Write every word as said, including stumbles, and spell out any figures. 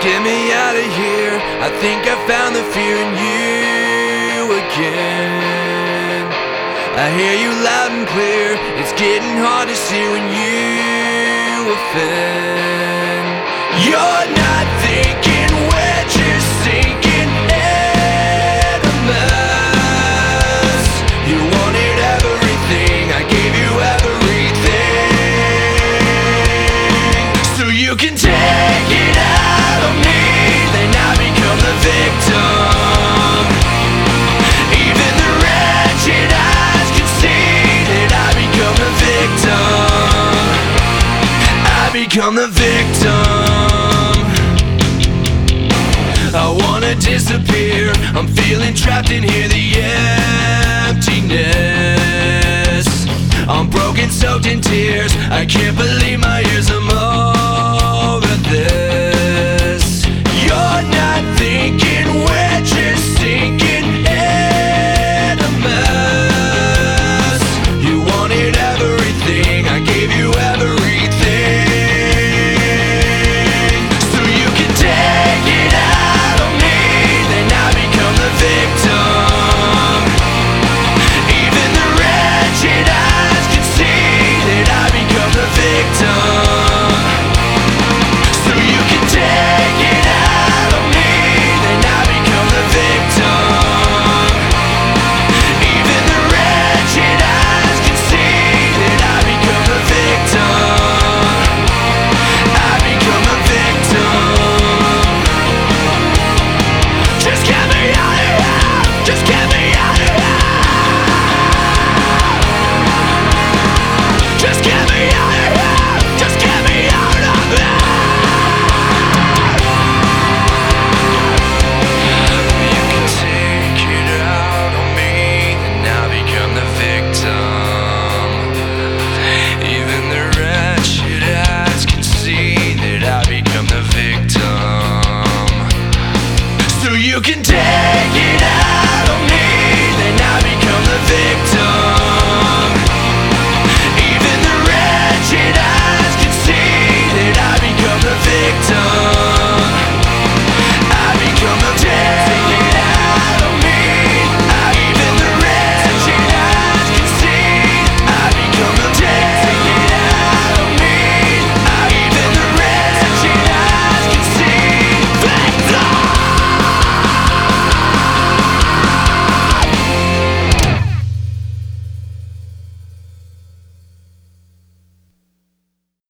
get me out of here. I think I found the fear in you again. I hear you loud and clear. It's getting hard to see when you offend. You're not thinking, we're just sinking in a mess. You wanted everything, I gave you everything, so you can take it out of me. Then I become the victim. Even the wretched eyes can see that I become the victim. I become the victim. I wanna disappear. I'm feeling trapped in here, the emptiness. I'm broken, soaked in tears. I can't believe my ears. I'm over this.